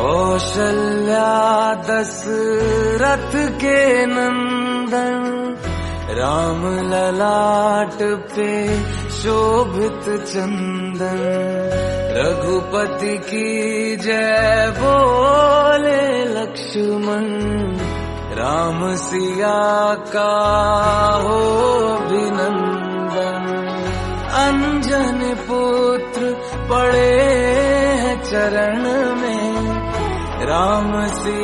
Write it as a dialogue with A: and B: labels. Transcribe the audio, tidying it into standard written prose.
A: कौशल्या दशरथ के नंदन, राम ललाट पे शोभित चंदन। रघुपति की जय बोले लक्ष्मण, राम सिया का हो अभिनंदन। अंजन पुत्र पड़े हैं चरण में, राम सिया